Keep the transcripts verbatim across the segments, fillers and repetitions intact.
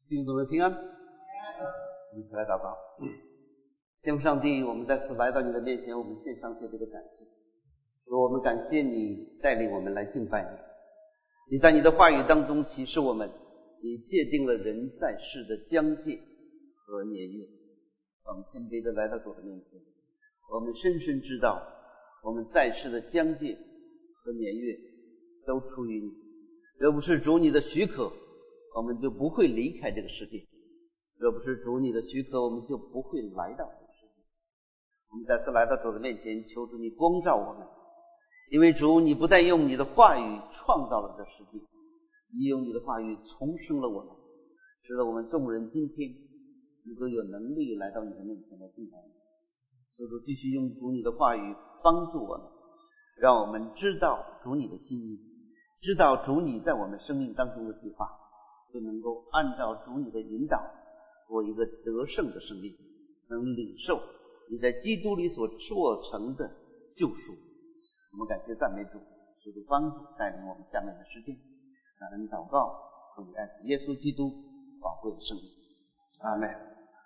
弟兄姊妹平安，我们一起来祷告。天父上帝，我们再次来到你的面前，我们献上这个感谢。主，我们感谢你带领我们来敬拜你。你在你的话语当中启示我们，你界定了人在世的疆界和年月。我们谦卑的来到主的面前，我们深深知道我们在世的疆界和年月都出于你。若不是主你的许可，我们就不会离开这个世界；若不是主你的许可，我们就不会来到这个世界。我们再次来到主的面前，求主你光照我们，因为主你不但用你的话语创造了这世界，你用你的话语重生了我们，使得我们众人今天能够有能力来到你的面前来敬拜你。求主继续用主你的话语帮助我们，让我们知道主你的心意，知道主你在我们生命当中的计划，就能够按照主你的引导过一个得胜的生命，能领受你在基督里所做成的救赎。我们感谢赞美主，求主帮助带领我们下面的时间，感恩祷告，奉爱子耶稣基督宝贵的圣名，阿们。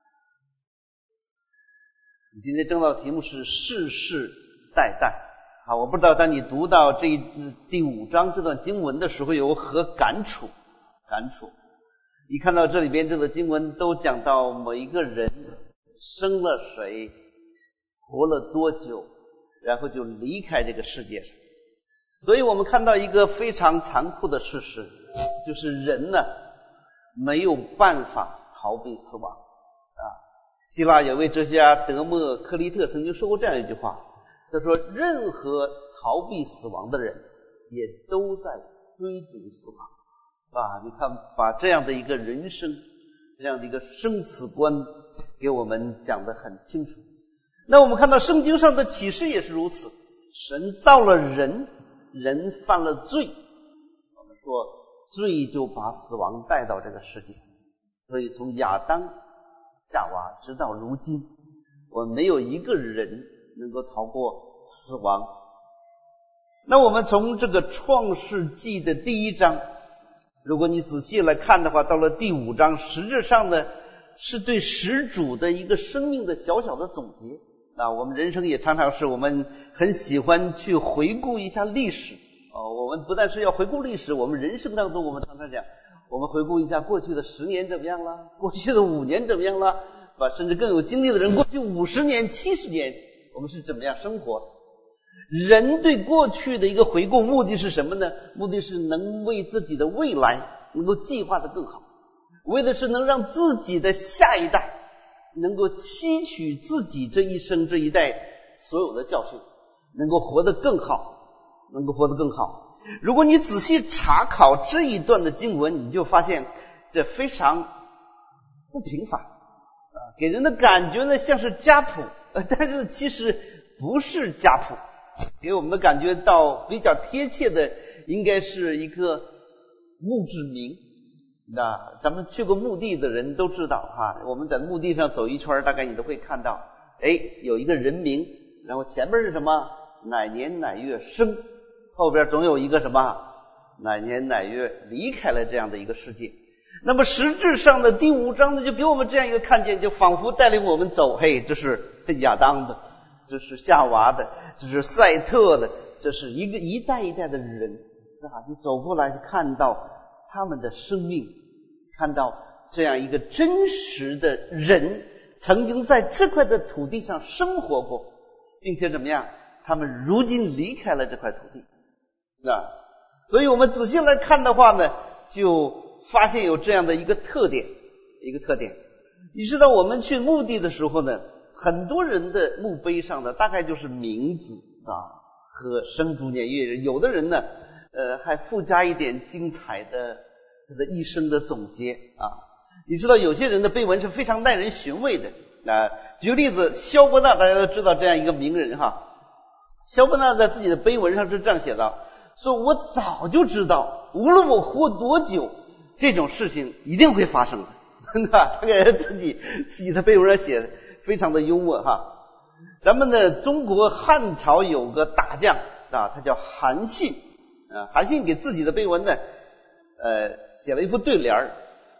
今天正道题目是世世代代。好，我不知道当你读到这第五章这段经文的时候有何感触感触一看到这里边这个经文都讲到某一个人生了谁，活了多久，然后就离开这个世界上。所以我们看到一个非常残酷的事实，就是人呢没有办法逃避死亡啊。希腊有位哲学家德谟克利特曾经说过这样一句话，他说任何逃避死亡的人也都在追逐死亡啊。你看把这样的一个人生，这样的一个生死观给我们讲得很清楚。那我们看到圣经上的启示也是如此，神造了人，人犯了罪，我们说罪就把死亡带到这个世界。所以从亚当夏娃直到如今，我们没有一个人能够逃过死亡。那我们从这个创世纪的第一章，如果你仔细来看的话，到了第五章实质上呢是对始祖的一个生命的小小的总结啊。我们人生也常常是我们很喜欢去回顾一下历史啊。我们不但是要回顾历史，我们人生当中我们常常讲，我们回顾一下过去的十年怎么样了，过去的五年怎么样了，啊，甚至更有经历的人过去五十年七十年我们是怎么样生活的。人对过去的一个回顾目的是什么呢？目的是能为自己的未来能够计划得更好，为的是能让自己的下一代能够吸取自己这一生这一代所有的教训，能够活得更好，能够活得更好。如果你仔细查考这一段的经文，你就发现这非常不平凡啊，给人的感觉呢像是家谱，但是其实不是家谱，给我们的感觉到比较贴切的应该是一个墓志铭。那咱们去过墓地的人都知道哈，我们在墓地上走一圈，大概你都会看到，哎，有一个人名，然后前面是什么？哪年哪月生，后边总有一个什么？哪年哪月离开了这样的一个世界。那么实质上的第五章呢，就给我们这样一个看见，就仿佛带领我们走，嘿，这是亚当的，这是夏娃的，这是赛特的，这是一个一代一代的人啊，你走过来就看到他们的生命，看到这样一个真实的人曾经在这块的土地上生活过，并且怎么样，他们如今离开了这块土地啊。所以我们仔细来看的话呢，就发现有这样的一个特点一个特点你知道我们去墓地的时候呢，很多人的墓碑上呢大概就是名字啊和生卒年月日，有的人呢呃还附加一点精彩的他的一生的总结啊。你知道有些人的碑文是非常耐人寻味的啊。举个例子，萧伯纳大家都知道这样一个名人哈，萧伯纳在自己的碑文上是这样写的，说我早就知道无论我活多久这种事情一定会发生的。他给自己自己的碑文上写的非常的幽默哈。咱们的中国汉朝有个大将啊，他叫韩信啊。韩信给自己的碑文呢呃写了一副对联，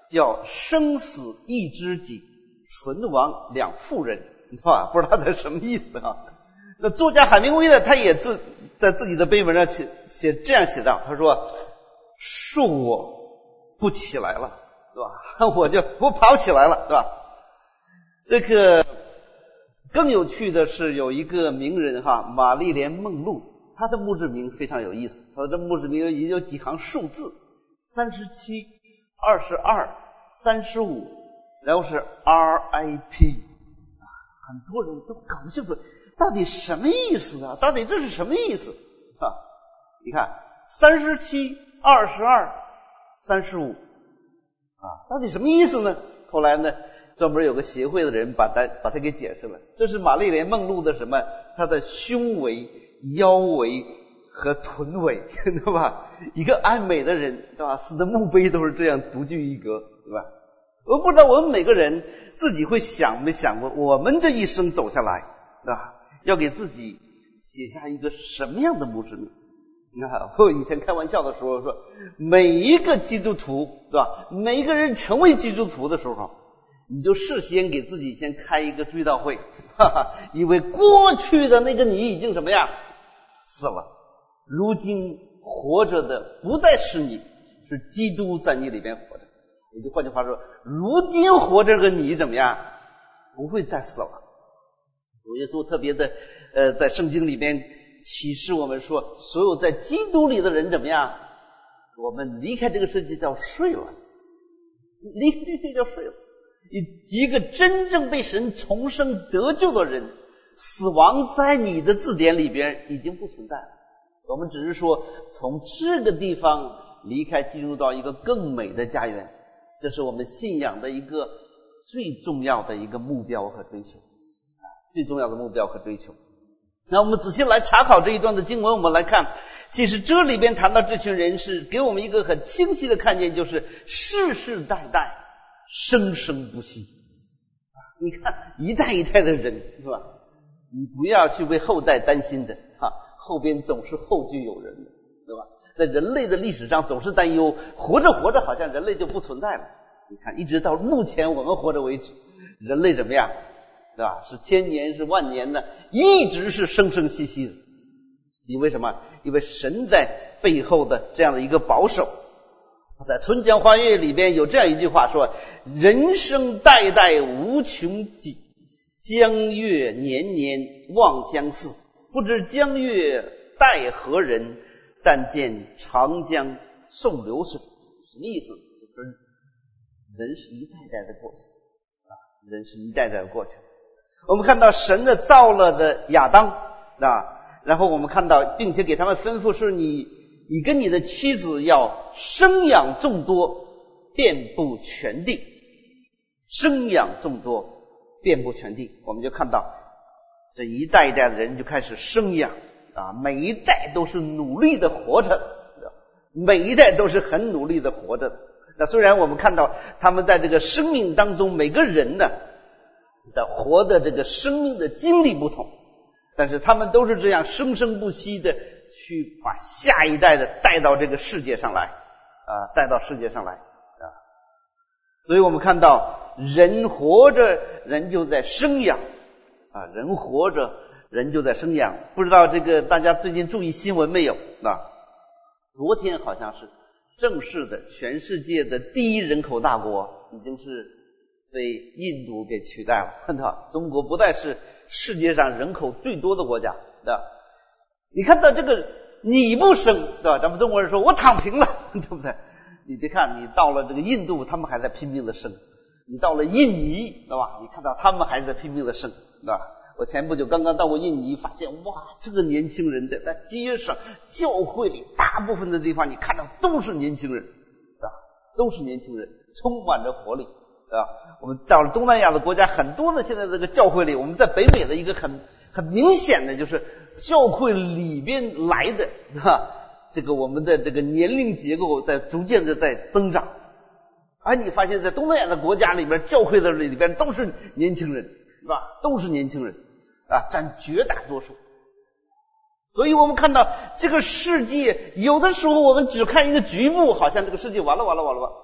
叫生死一知己，存亡两妇人，你知道吧？不知道它什么意思啊？那作家海明威呢，他也自在自己的碑文上写写这样写道，他说：“恕我不起来了，对吧？我就不跑起来了，对吧？”这个更有趣的是，有一个名人哈，玛丽莲梦露，他的墓志铭非常有意思，他的墓志铭也有几行数字：三十七、二十二、三十五，然后是 R I P。很多人都搞不清楚到底什么意思啊？到底这是什么意思啊？你看，三十七、二十二、三十五啊，到底什么意思呢？后来呢，专门有个协会的人把它把它给解释了。这是玛丽莲梦露的什么？她的胸围、腰围和臀围，对吧？一个爱美的人，对吧？死的墓碑都是这样独具一格，对吧？我不知道我们每个人自己会想没想过，我们这一生走下来，对吧？要给自己写下一个什么样的墓志铭？你看，我以前开玩笑的时候说，每一个基督徒，对吧？每一个人成为基督徒的时候，你就事先给自己先开一个追悼会，哈哈，因为过去的那个你已经什么样死了，如今活着的不再是你，是基督在你里边活着。也就换句话说，如今活着个你怎么样，不会再死了。主耶稣特别的呃，在圣经里边启示我们说，所有在基督里的人怎么样，我们离开这个世界叫睡了，离开这个世界叫睡了。一个真正被神重生得救的人，死亡在你的字典里边已经不存在了。我们只是说从这个地方离开，进入到一个更美的家园，这是我们信仰的一个最重要的一个目标和追求，最重要的目标和追求。那我们仔细来查考这一段的经文，我们来看，其实这里边谈到这群人是给我们一个很清晰的看见，就是世世代代生生不息。你看一代一代的人，是吧？你不要去为后代担心的啊，后边总是后继有人的，对吧？在人类的历史上总是担忧，活着活着好像人类就不存在了。你看，一直到目前我们活着为止，人类怎么样，对吧？是千年是万年的，一直是生生息息的。因为什么？因为神在背后的这样的一个保守。在《春江花月》里边有这样一句话说：人生代代无穷尽，江月年年望相似。不知江月待何人，但见长江送流水。什么意思？就是人是一代代的过去啊，人是一代代的过去。我们看到神的造了的亚当啊，然后我们看到，并且给他们吩咐是你，你跟你的妻子要生养众多，遍布全地。生养众多，遍布全地。我们就看到这一代一代的人就开始生养啊，每一代都是努力的活着，每一代都是很努力的活着。那虽然我们看到他们在这个生命当中，每个人呢的活的这个生命的经历不同，但是他们都是这样生生不息的去把下一代的带到这个世界上来啊，带到世界上来啊。所以我们看到人活着，人就在生养啊，人活着，人就在生养。不知道这个大家最近注意新闻没有啊？昨天好像是正式的全世界的第一人口大国已经是被印度给取代了，看到中国不再是世界上人口最多的国家，对吧？你看到这个你不生，对吧？咱们中国人说我躺平了，对不对？你别看你到了这个印度，他们还在拼命的生；你到了印尼，对吧？你看到他们还是在拼命的生，对吧？我前不久刚刚到过印尼，发现哇，这个年轻人的在街上、教会里，大部分的地方你看到都是年轻人，对吧？都是年轻人，充满着活力。啊，我们到了东南亚的国家，很多的现在这个教会里，我们在北美的一个很很明显的就是教会里边来的啊，这个我们的这个年龄结构在逐渐的在增长。而你发现在东南亚的国家里边，教会的里边都是年轻人，是吧？都是年轻人啊，占绝大多数。所以我们看到这个世界，有的时候我们只看一个局部，好像这个世界完了完了完了完了。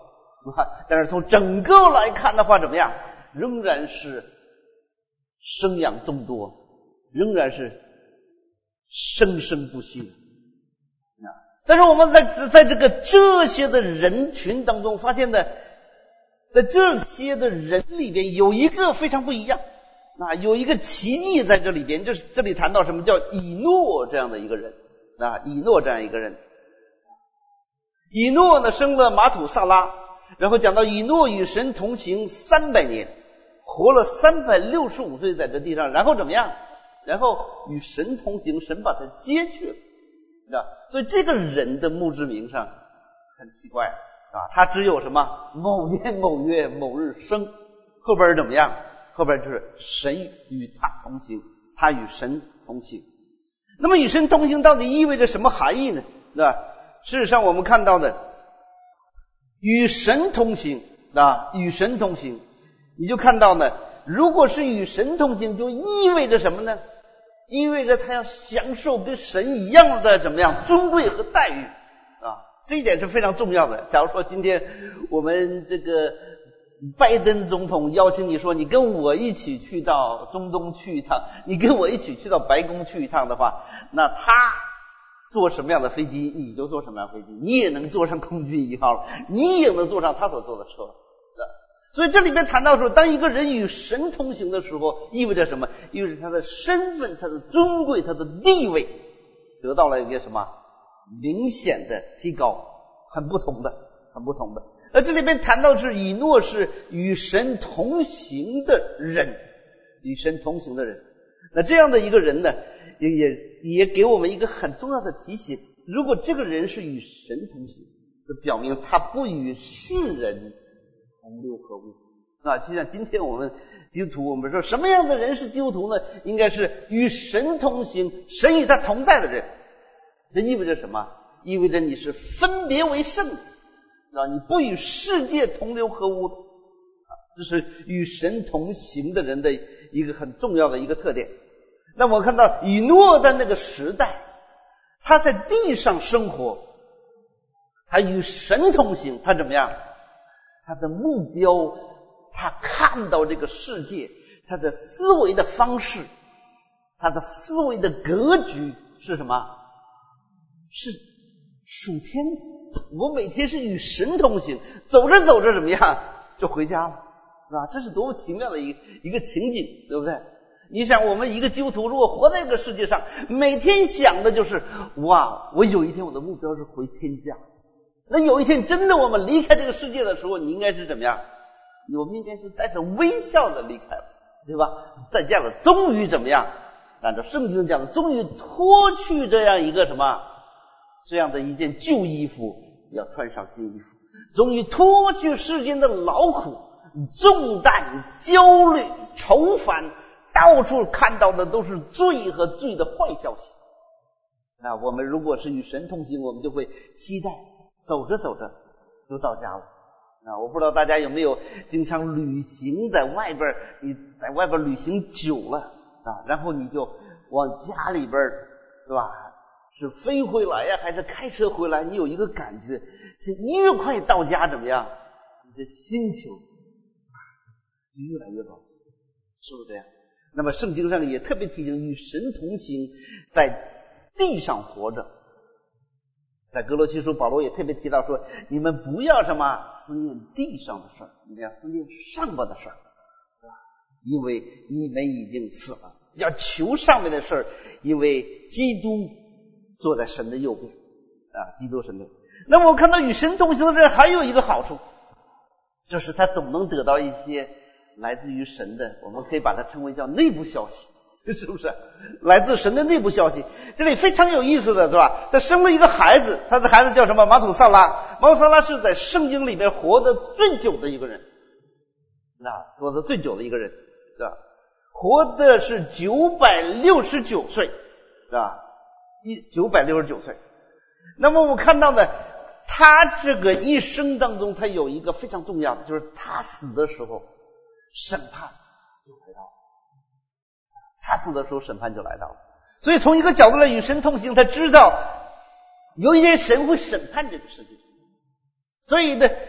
但是从整个来看的话怎么样，仍然是生养众多，仍然是生生不息。但是我们在在这个这些的人群当中发现的，在这些的人里边有一个非常不一样啊，有一个奇迹在这里边，就是这里谈到什么叫以诺这样的一个人啊，以诺这样一个人。以诺呢生了马土萨拉，然后讲到以诺与神同行三百年，活了三百六十五岁在这地上，然后怎么样？然后与神同行，神把他接去了。所以这个人的墓志铭上很奇怪啊，他只有什么某年某月某日生，后边怎么样？后边就是神与他同行，他与神同行。那么与神同行到底意味着什么含义呢？对吧？事实上我们看到的与神同行啊，与神同行，你就看到呢，如果是与神同行，就意味着什么呢？意味着他要享受跟神一样的怎么样尊贵和待遇啊，这一点是非常重要的。假如说今天我们这个拜登总统邀请你说你跟我一起去到中东去一趟，你跟我一起去到白宫去一趟的话，那他坐什么样的飞机你就坐什么样的飞机，你也能坐上空军一号了，你也能坐上他所坐的车。所以这里面谈到说，当一个人与神同行的时候，意味着什么？意味着他的身份、他的尊贵、他的地位得到了一个什么明显的提高，很不同的，很不同的。而这里面谈到是以诺是与神同行的人，与神同行的人。那这样的一个人呢，也也也给我们一个很重要的提醒：如果这个人是与神同行，就表明他不与世人同流合污啊！就像今天我们基督徒，我们说什么样的人是基督徒呢？应该是与神同行，神与他同在的人。这意味着什么？意味着你是分别为圣啊！你不与世界同流合污啊！这是与神同行的人的一个很重要的一个特点。那我看到以诺在那个时代，他在地上生活，他与神同行，他怎么样？他的目标，他看到这个世界，他的思维的方式，他的思维的格局是什么？是属天。我每天是与神同行，走着走着怎么样就回家了，啊，这是多么奇妙的一个一个情景，对不对？你想，我们一个基督徒如果活在这个世界上，每天想的就是哇，我有一天我的目标是回天家。那有一天真的我们离开这个世界的时候，你应该是怎么样？我们应该是带着微笑的离开了，对吧？在家了，终于怎么样？按照圣经讲的，终于脱去这样一个什么，这样的一件旧衣服，要穿上新衣服，终于脱去世间的劳苦、重担、焦虑、愁烦，到处看到的都是罪和罪的坏消息。那我们如果是与神同行，我们就会期待走着走着就到家了啊！我不知道大家有没有经常旅行在外边，你在外边旅行久了啊，然后你就往家里边，对吧？是飞回来呀，还是开车回来？你有一个感觉，这越快到家怎么样？你的心情越来越高，是不是这样？那么圣经上也特别提醒，与神同行，在地上活着。在哥罗西书，保罗也特别提到说，你们不要什么思念地上的事儿，你们要思念上边的事儿，因为你们已经死了，要求上面的事儿，因为基督坐在神的右边啊，基督神的。那么我看到与神同行的人还有一个好处，就是他总能得到一些来自于神的，我们可以把它称为叫内部消息。是不是来自神的内部消息？这里非常有意思的是吧？他生了一个孩子，他的孩子叫什么？马土萨拉。马土萨拉是在圣经里面活得最久的一个人，啊，活得最久的一个人，是吧？活的是九百六十九岁，是吧？一九百六十九岁。那么我看到呢，他这个一生当中，他有一个非常重要的，就是他死的时候，审判就来到了。他死的时候，审判就来到了。所以从一个角度来与神同行，他知道有一天神会审判这个世界。所以呢，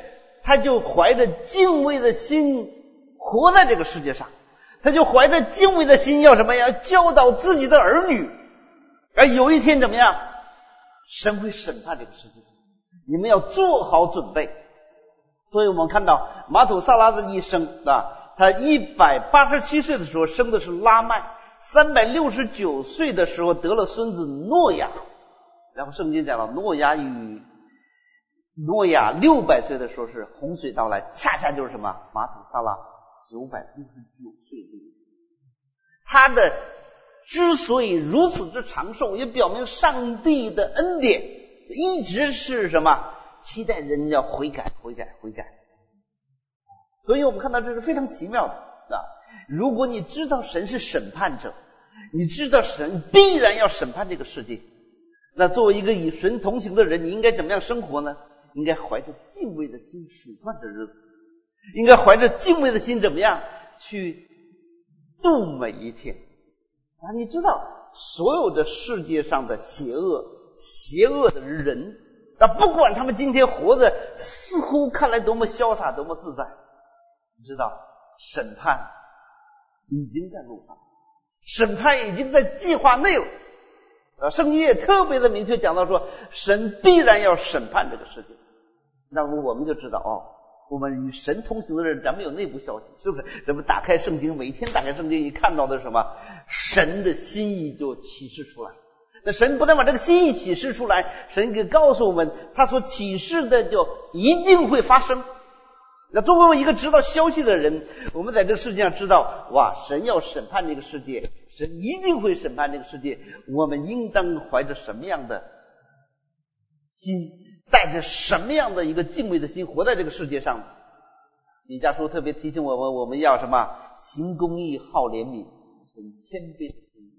他就怀着敬畏的心活在这个世界上，他就怀着敬畏的心要什么呀？教导自己的儿女。而有一天怎么样？神会审判这个世界，你们要做好准备。所以我们看到马土萨拉的一生啊，他一百八十七岁的时候生的是拉麦，三百六十九岁的时候得了孙子诺亚。然后圣经讲到诺亚与诺亚六百岁的时候是洪水到来，恰恰就是什么？马土萨拉九百六十九岁的。他的之所以如此之长寿，也表明上帝的恩典一直是什么？期待人要悔改悔改悔改。所以我们看到这是非常奇妙的啊！如果你知道神是审判者，你知道神必然要审判这个世界，那作为一个与神同行的人，你应该怎么样生活呢？应该怀着敬畏的心数算着日子，应该怀着敬畏的心怎么样去度每一天啊！你知道所有的世界上的邪恶邪恶的人啊，不管他们今天活着似乎看来多么潇洒多么自在，你知道审判已经在路上，审判已经在计划内了啊！圣经也特别的明确讲到说，神必然要审判这个世界。那么我们就知道哦，我们与神同行的人，咱们有内部消息，是不是？咱们打开圣经，每天打开圣经，一看到的是什么？神的心意就启示出来。那神不但把这个心意启示出来，神给告诉我们，他所启示的就一定会发生。那作为一个知道消息的人，我们在这个世界上知道，哇，神要审判这个世界，神一定会审判这个世界，我们应当怀着什么样的心，带着什么样的一个敬畏的心活在这个世界上？弥迦书特别提醒我们，我们要什么？行公义，好怜悯，存谦卑。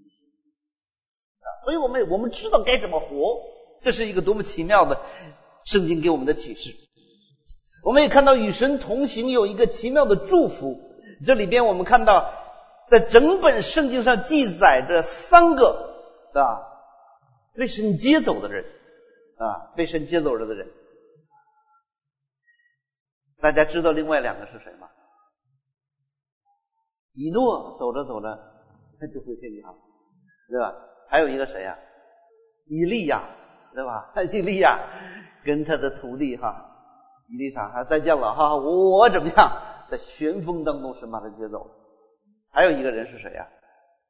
所以我们我们知道该怎么活，这是一个多么奇妙的圣经给我们的启示。我们也看到与神同行有一个奇妙的祝福，这里边我们看到在整本圣经上记载着三个啊被神接走的人啊被神接走了的人。大家知道另外两个是谁吗？以诺走着走着他就回天堂，对吧？还有一个谁呀、啊？以利亚，对吧？以利亚跟他的徒弟哈以利沙还再见了哈，我我怎么样？在旋风当中神把他接走。还有一个人是谁呀、啊？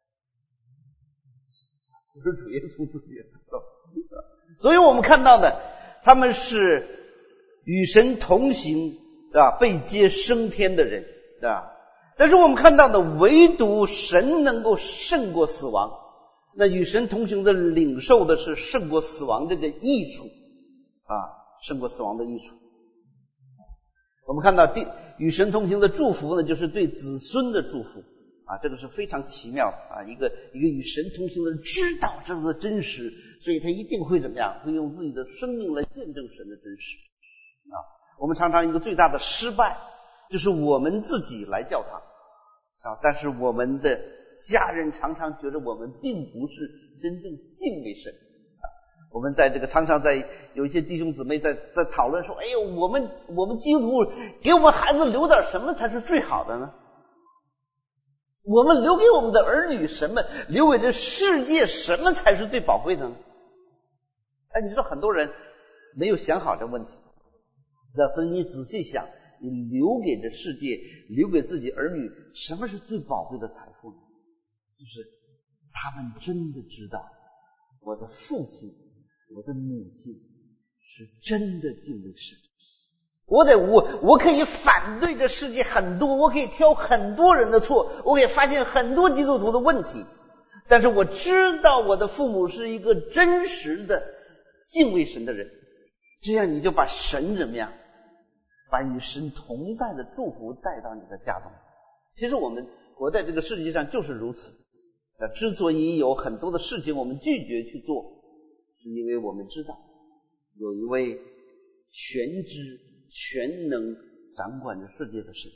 就是主耶稣自己。所以我们看到的，他们是与神同行啊，被接升天的人啊。但是我们看到的，唯独神能够胜过死亡。那与神同行的领受的是胜过死亡这个益处啊，胜过死亡的益处。我们看到第与神同行的祝福呢，就是对子孙的祝福啊，这个是非常奇妙的啊。一个一个与神同行的人知道这个真实，所以他一定会怎么样？会用自己的生命来见证神的真实啊。我们常常一个最大的失败就是我们自己来教堂啊，但是我们的家人常常觉得我们并不是真正敬畏神。我们在这个常常在有一些弟兄姊妹在在讨论说，哎呦，我们我们基督徒给我们孩子留点什么才是最好的呢？我们留给我们的儿女什么？留给这世界什么才是最宝贵的呢？哎，你说很多人没有想好这问题。那所以你仔细想，你留给这世界，留给自己儿女，什么是最宝贵的财富呢？就是他们真的知道我的父亲我的母亲是真的敬畏神。我得我我可以反对这世界很多，我可以挑很多人的错，我可以发现很多基督徒的问题，但是我知道我的父母是一个真实的敬畏神的人，这样你就把神怎么样，把与神同在的祝福带到你的家中。其实我们活在这个世界上就是如此，之所以有很多的事情我们拒绝去做，是因为我们知道有一位全知全能掌管着世界的神，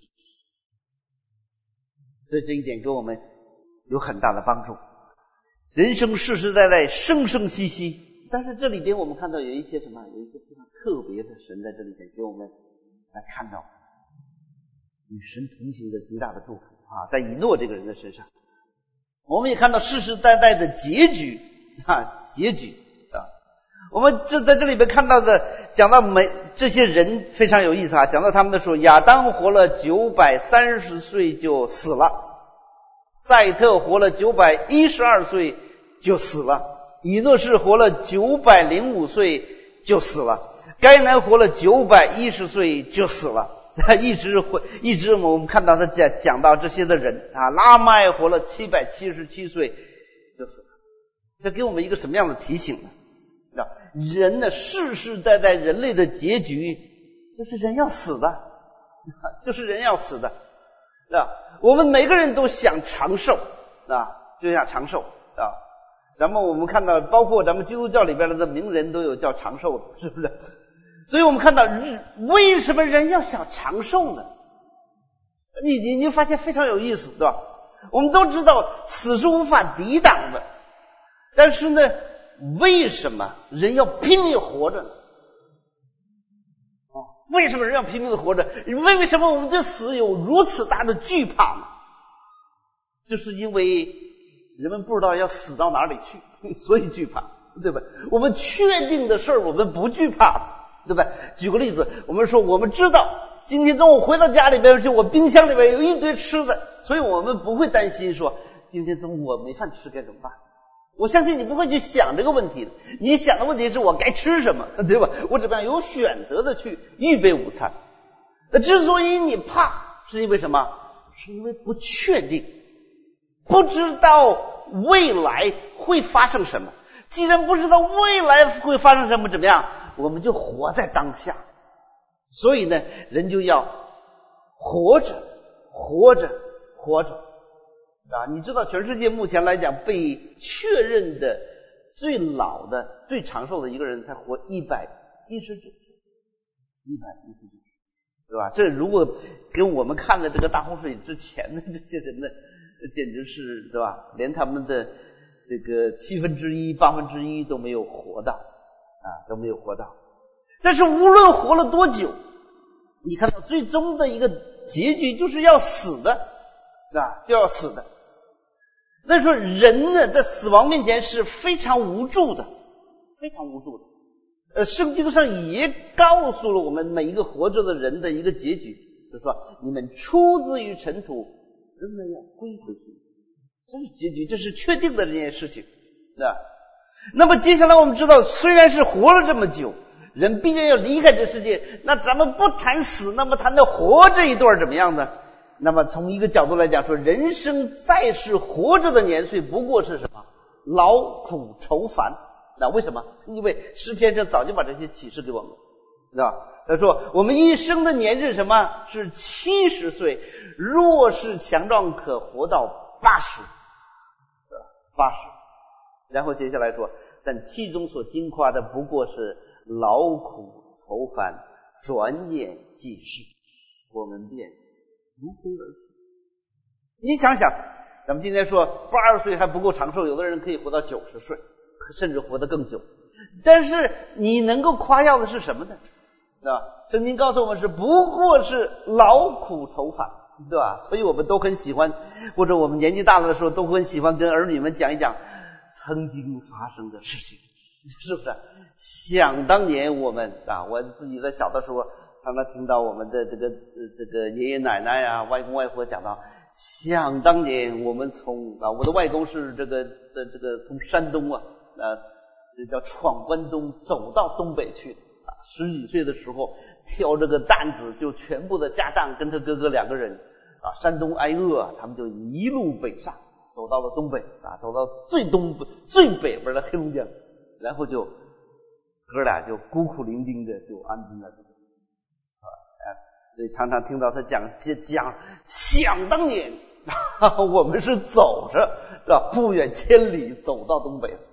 所以这一点给我们有很大的帮助。人生世世代代生生息息，但是这里边我们看到有一些什么，有一些非常特别的神在这里边给我们来看到与神同行的极大的祝福啊，在以诺这个人的身上。我们也看到世世代代的结局啊，结局啊。我们这在这里边看到的，讲到每这些人非常有意思啊。讲到他们的时候，亚当活了九百三十岁就死了，赛特活了九百一十二岁就死了，以诺士活了九百零五岁就死了，该南活了九百一十岁就死了。一直会一直我们看到他讲讲到这些的人啊，拉麦活了七百七十七岁就死了。这给我们一个什么样的提醒呢？人呢，世世代代人类的结局就是人要死的，就是人要死的啊。我们每个人都想长寿啊，就想长寿啊。咱们我们看到，包括咱们基督教里边的名人都有叫长寿的，是不是？所以我们看到，为什么人要想长寿呢？你你你发现非常有意思，对吧？我们都知道死是无法抵挡的，但是呢，为什么人要拼命活着呢？啊，为什么人要拼命的活着？为什么我们对死有如此大的惧怕呢？就是因为人们不知道要死到哪里去，所以惧怕，对吧？我们确定的事儿，我们不惧怕。对吧？举个例子，我们说我们知道今天中午回到家里边去，我冰箱里边有一堆吃的，所以我们不会担心说今天中午我没饭吃该怎么办。我相信你不会去想这个问题的，你想的问题是我该吃什么，对吧？我怎么样有选择的去预备午餐。那之所以你怕，是因为什么？是因为不确定，不知道未来会发生什么。既然不知道未来会发生什么，怎么样？我们就活在当下。所以呢，人就要活着，活着，活着啊！你知道全世界目前来讲被确认的最老的、最长寿的一个人，他活一百一十九岁，一百一十九岁，对吧？这如果跟我们看的这个大洪水之前的这些人呢，简直是，对吧？连他们的这个七分之一、八分之一都没有活到。啊，都没有活到。但是无论活了多久，你看到最终的一个结局就是要死的，啊，就要死的。那说人呢，在死亡面前是非常无助的，非常无助的。呃，圣经上也告诉了我们每一个活着的人的一个结局，就是说你们出自于尘土，仍然要归回去，这是结局，这是确定的这件事情，啊。那么接下来我们知道，虽然是活了这么久，人必然要离开这世界，那咱们不谈死，那么谈到活这一段怎么样呢？那么从一个角度来讲说，人生在世活着的年岁不过是什么？劳苦愁烦。那为什么？因为诗篇上早就把这些启示给我们，知道吧？他说我们一生的年日什么是七十岁，若是强壮可活到八十，八十。然后接下来说，但其中所经夸的不过是劳苦愁烦，转眼即逝，我们便如飞而去。你想想，咱们今天说八十岁还不够长寿，有的人可以活到九十岁，甚至活得更久。但是你能够夸耀的是什么呢？对吧？圣经告诉我们是不过是劳苦愁烦，对吧？所以我们都很喜欢，或者我们年纪大了的时候都很喜欢跟儿女们讲一讲曾经发生的事情，是不是？想当年我们啊，我自己在小的时候常常听到我们的这个这个爷爷奶奶啊、外公外婆讲到，想当年我们从啊，我的外公是这个的这个从山东啊，呃，这叫闯关东，走到东北去啊，十几岁的时候挑这个担子，就全部的家当跟他哥哥两个人啊，山东挨饿，他们就一路北上。走到了东北啊，走到最东最北边的黑龙江，然后就哥俩就孤苦伶仃的就安定在这里啊，所以常常听到他讲讲，想当年我们是走着是吧，不远千里走到东北的。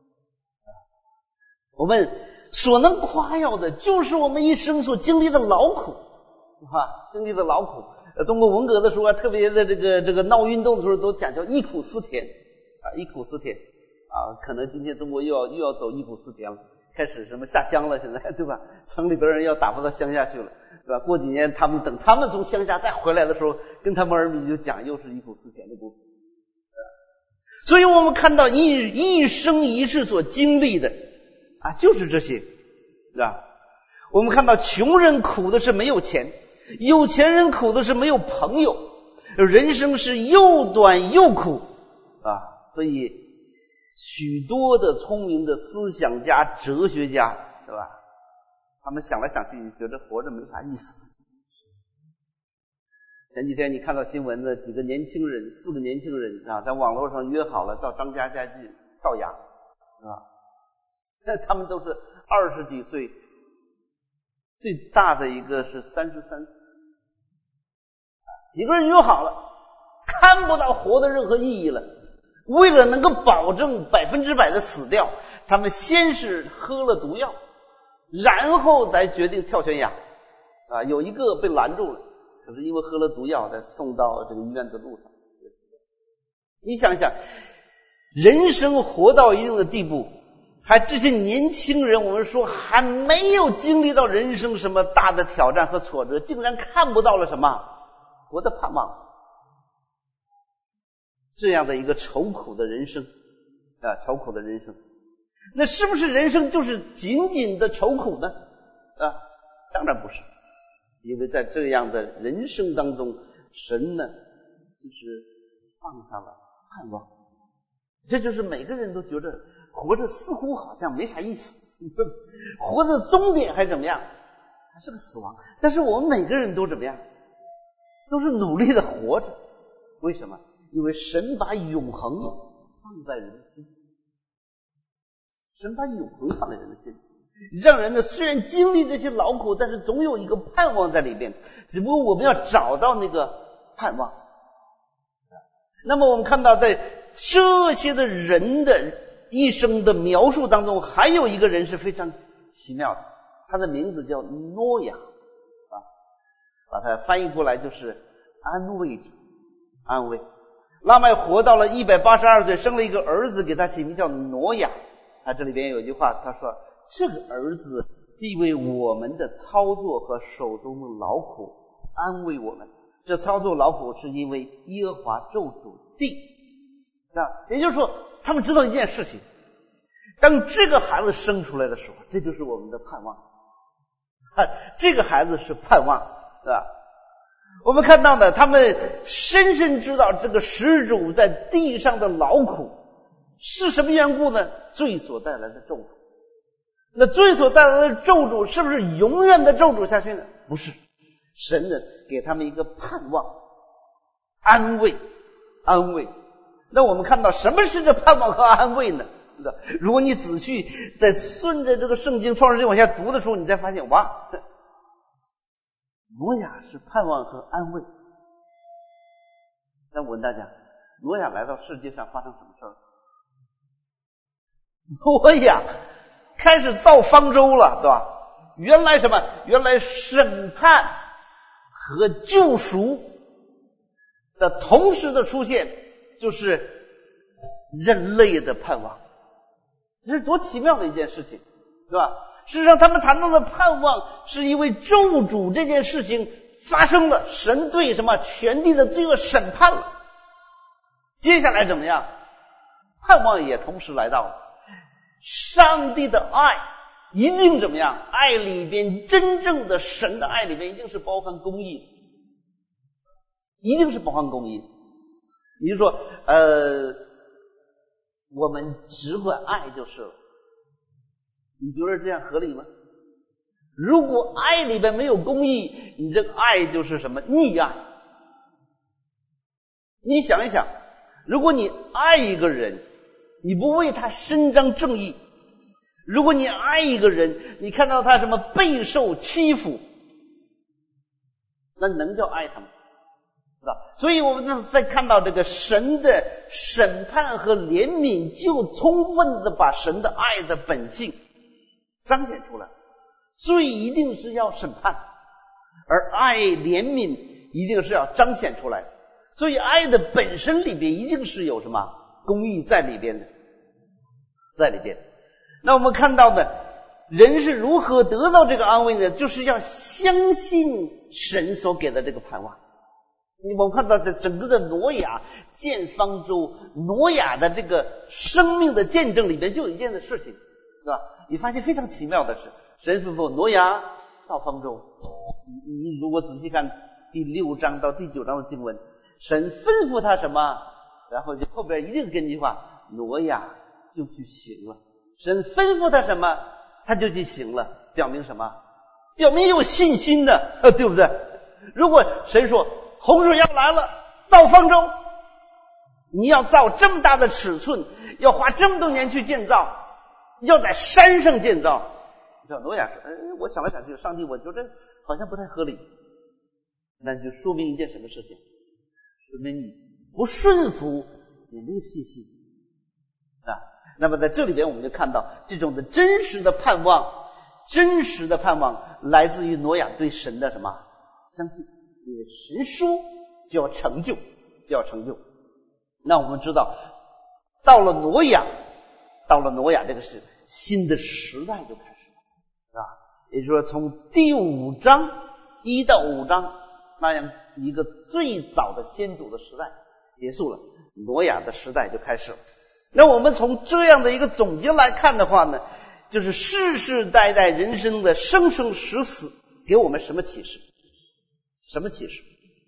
我们所能夸耀的就是我们一生所经历的劳苦啊，经历的劳苦。呃，中国文革的时候啊，特别的这个这个闹运动的时候，都讲究忆苦思甜啊，忆苦思甜啊。可能今天中国又要又要走忆苦思甜了，开始什么下乡了，现在对吧？城里边人要打发到乡下去了是吧？过几年他们等他们从乡下再回来的时候，跟他们儿女就讲又是忆苦思甜的故事。所以我们看到一一生一世所经历的啊，就是这些，是吧？我们看到穷人苦的是没有钱，有钱人苦的是没有朋友，人生是又短又苦啊！所以许多的聪明的思想家、哲学家，对吧？他们想来想去，觉得活着没啥意思。前几天你看到新闻的几个年轻人，四个年轻人啊，在网络上约好了到张家家去跳崖，是吧？那他们都是二十几岁，最大的一个是三十三岁，几个人约好了，看不到活的任何意义了。为了能够保证百分之百的死掉，他们先是喝了毒药，然后才决定跳悬崖。啊，有一个被拦住了。可是因为喝了毒药，才送到这个医院的路上。你想想，人生活到一定的地步，还这些年轻人，我们说还没有经历到人生什么大的挑战和挫折，竟然看不到了什么活的盼望，这样的一个愁苦的人生啊，愁苦的人生，那是不是人生就是仅仅的愁苦呢？啊，当然不是。因为在这样的人生当中，神呢其实放下了盼望，这就是每个人都觉得活着似乎好像没啥意思，活的终点还怎么样？还是个死亡。但是我们每个人都怎么样？都是努力的活着。为什么？因为神把永恒放在人的心，神把永恒放在人的心。让人呢虽然经历这些劳苦，但是总有一个盼望在里边，只不过我们要找到那个盼望。那么我们看到在这些的人的一生的描述当中，还有一个人是非常奇妙的，他的名字叫诺亚啊，把它翻译过来就是安慰者，安慰。拉麦活到了一百八十二岁，生了一个儿子，给他起名叫挪亚。他这里边有一句话，他说这个儿子必为我们的操作和手中的劳苦安慰我们。这操作劳苦是因为耶和华咒诅地。也就是说，他们知道一件事情，当这个孩子生出来的时候，这就是我们的盼望。这个孩子是盼望，是吧？我们看到呢，他们深深知道这个始祖在地上的劳苦是什么缘故呢？罪所带来的咒诅。那罪所带来的咒诅是不是永远的咒诅下去呢？不是，神呢给他们一个盼望，安慰，安慰。那我们看到什么是这盼望和安慰呢？如果你仔细在顺着这个圣经创世纪往下读的时候，你才发现，哇，挪亚是盼望和安慰。那我问大家，挪亚来到世界上发生什么事儿？挪亚开始造方舟了，对吧？原来什么？原来审判和救赎的同时的出现，就是人类的盼望。这是多奇妙的一件事情，对吧？事实上他们谈到的盼望是因为咒诅这件事情发生了，神对什么全地的罪恶审判了。接下来怎么样？盼望也同时来到了。上帝的爱一定怎么样？爱里边真正的神的爱里边一定是包含公义，一定是包含公义。比如说呃我们只管爱就是了，你觉得这样合理吗？如果爱里边没有公义，你这个爱就是什么？溺爱。你想一想，如果你爱一个人，你不为他伸张正义，如果你爱一个人，你看到他什么备受欺负，那能叫爱他吗？是吧？所以我们再看到这个神的审判和怜悯，就充分的把神的爱的本性彰显出来。罪一定是要审判，而爱怜悯一定是要彰显出来。所以爱的本身里边一定是有什么公义在里边的，在里边。那我们看到的人是如何得到这个安慰呢？就是要相信神所给的这个盼望。我们看到在整个的挪亚建方舟，挪亚的这个生命的见证里边就有一件的事情，是吧？你发现非常奇妙的是，神吩咐挪亚造方舟。你你如果仔细看第六章到第九章的经文，神吩咐他什么，然后就后边一定跟一句话，挪亚就去行了。神吩咐他什么，他就去行了，表明什么？表明有信心的，对不对？如果神说洪水要来了，造方舟，你要造这么大的尺寸，要花这么多年去建造，要在山上建造。你知道挪亚说，哎，我想来想去，上帝，我觉得好像不太合理。那就说明一件什么事情？说明你不顺服，你没有信心啊。那么在这里边我们就看到这种的真实的盼望，真实的盼望来自于挪亚对神的什么相信。因为神说就要成就，就要成就。那我们知道，到了挪亚，到了挪亚这个是新的时代就开始了，是吧？也就是说，从第五章一到五章那样一个最早的先祖的时代结束了，挪亚的时代就开始了。那我们从这样的一个总结来看的话呢，就是世世代代人生的生生死死给我们什么启示？什么启示？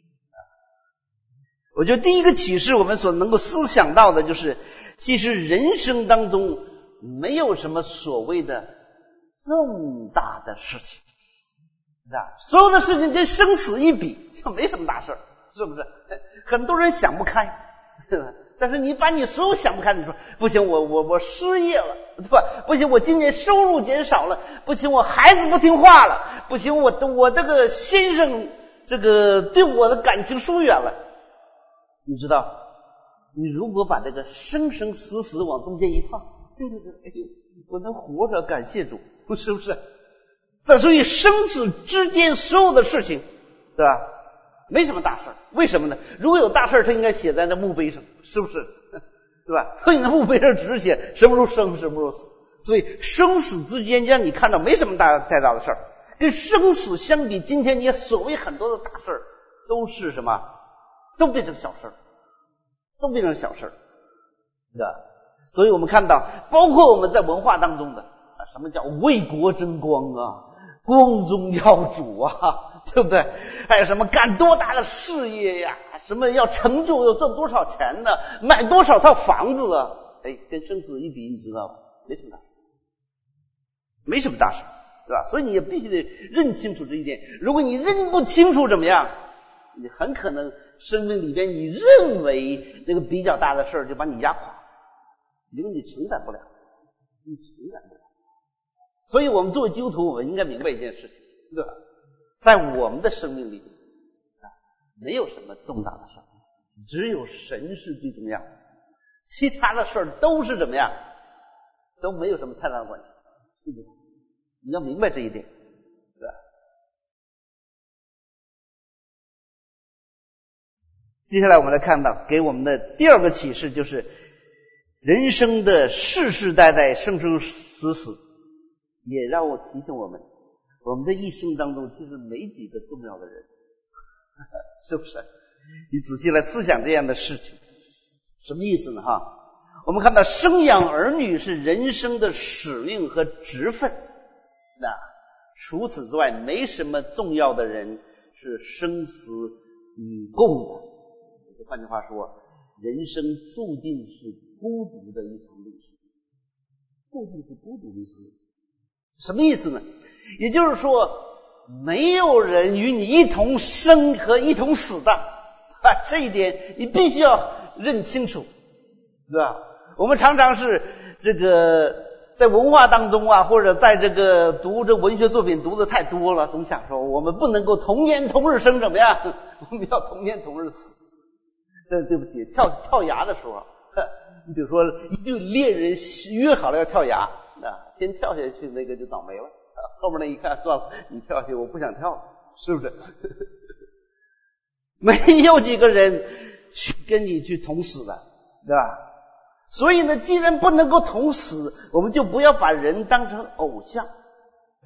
我觉得第一个启示我们所能够思想到的就是，其实人生当中没有什么所谓的重大的事情，所有的事情跟生死一比就没什么大事，是不是？很多人想不开，对吧？但是你把你所有想不开，你说不行，我我我失业了，对吧？不行，我今年收入减少了，不行，我孩子不听话了，不行，我我这个先生这个对我的感情疏远了。你知道，你如果把这个生生死死往中间一放，对对对，哎呦，我能活着感谢主，是不是？在所以生死之间所有的事情，对吧？没什么大事，为什么呢？如果有大事，他应该写在那墓碑上，是不是？对吧？所以那墓碑上只是写什么时候生，什么时候死。所以生死之间让你看到没什么大太大的事儿。跟生死相比，今天你所谓很多的大事儿都是什么？都变成小事儿，都变成小事儿，对吧？所以我们看到，包括我们在文化当中的啊，什么叫为国争光啊，光宗耀祖啊，对不对？还有什么干多大的事业呀，什么要成就要赚多少钱呢，买多少套房子啊？哎，跟生死一比，你知道吗？没什么大事，没什么大事，对吧？所以你也必须得认清楚这一点。如果你认不清楚，怎么样？你很可能生命里边你认为那个比较大的事儿就把你压垮，因为你承载不了，你承载不了。所以我们作为基督徒，我们应该明白一件事情，对吧？在我们的生命里啊，没有什么重大的事儿，只有神是最重要的，其他的事儿都是怎么样，都没有什么太大的关系，对不对？你要明白这一点，对吧？接下来我们来看到给我们的第二个启示，就是人生的世世代代生生死死，也让我提醒我们，我们的一生当中其实没几个重要的人，是不是？你仔细来思想这样的事情，什么意思呢？哈，我们看到生养儿女是人生的使命和职分，那除此之外没什么重要的人是生死与共的。换句话说，人生注定是孤独的一场旅程，注定是孤独的一场旅程。什么意思呢？也就是说，没有人与你一同生和一同死的，啊，这一点你必须要认清楚，对吧？我们常常是这个在文化当中啊，或者在这个读这文学作品读的太多了，总想说我们不能够同年同日生，怎么样？我们要同年同日死。对对不起，跳跳崖的时候，你比如说一对猎人约好了要跳崖，啊，先跳下去那个就倒霉了，啊，后面那一看算了，你跳下去我不想跳，是不是？没有几个人去跟你去同死的，对吧？所以呢，既然不能够同死，我们就不要把人当成偶像，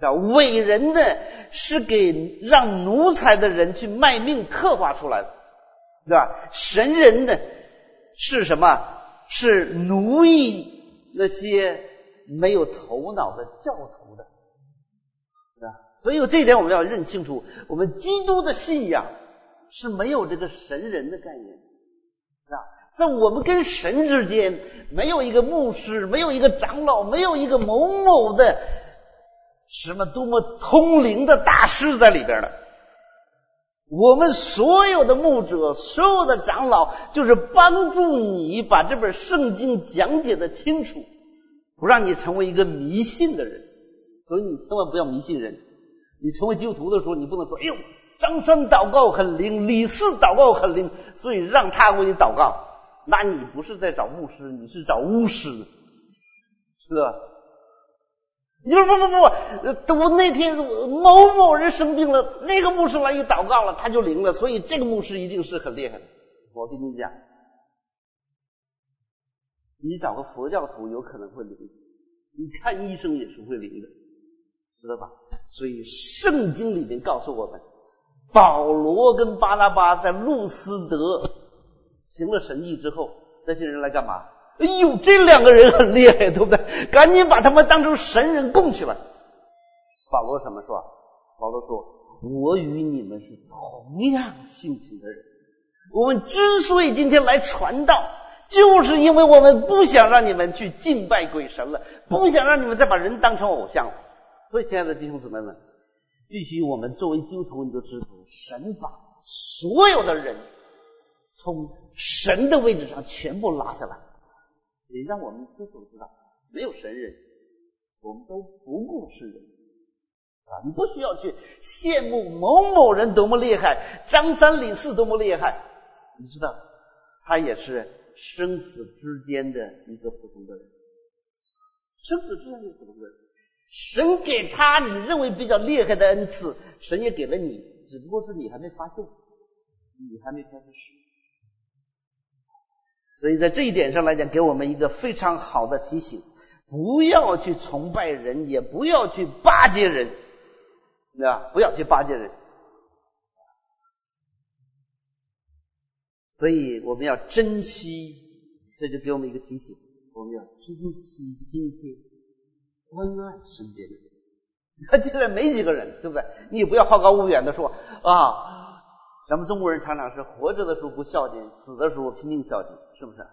啊，伟人呢是给让奴才的人去卖命刻画出来的，对吧？神人呢是什么？是奴役那些没有头脑的教徒的，对吧？所以这一点我们要认清楚，我们基督的信仰是没有这个神人的概念，是吧？在我们跟神之间没有一个牧师，没有一个长老，没有一个某某的什么多么通灵的大师在里边的。我们所有的牧者，所有的长老，就是帮助你把这本圣经讲解的清楚，不让你成为一个迷信的人。所以你千万不要迷信人。你成为基督徒的时候，你不能说哎呦张三祷告很灵，李四祷告很灵，所以让他为你祷告。那你不是在找牧师，你是找巫师，是吧？你说不不不，我那天某某人生病了，那个牧师来一祷告了，他就灵了，所以这个牧师一定是很厉害的。我跟你讲，你找个佛教徒有可能会灵，你看医生也是会灵的，知道吧？所以圣经里面告诉我们，保罗跟巴拿巴在路斯德行了神迹之后，那些人来干嘛？哎呦，这两个人很厉害，对不对？赶紧把他们当成神人供起来。保罗怎么说？保罗说，我与你们是同样性情的人，我们之所以今天来传道，就是因为我们不想让你们去敬拜鬼神了，不想让你们再把人当成偶像了。所以亲爱的弟兄姊妹们，必须我们作为基督徒，你就知道神把所有的人从神的位置上全部拉下来，也让我们清楚知道，没有神人，我们都不过是人啊！你不需要去羡慕某某人多么厉害，张三李四多么厉害，你知道他也是生死之间的一个普通的人，生死之间的一个普通的人。神给他你认为比较厉害的恩赐，神也给了你，只不过是你还没发现，你还没开始使。所以在这一点上来讲，给我们一个非常好的提醒，不要去崇拜人，也不要去巴结人，对吧？不要去巴结人。所以我们要珍惜，这就给我们一个提醒，我们要珍惜今天，关爱身边的人。他现在没几个人，对不对？你也不要好高骛远的说啊，咱们中国人常常是活着的时候不孝敬，死的时候拼命孝敬，是不是？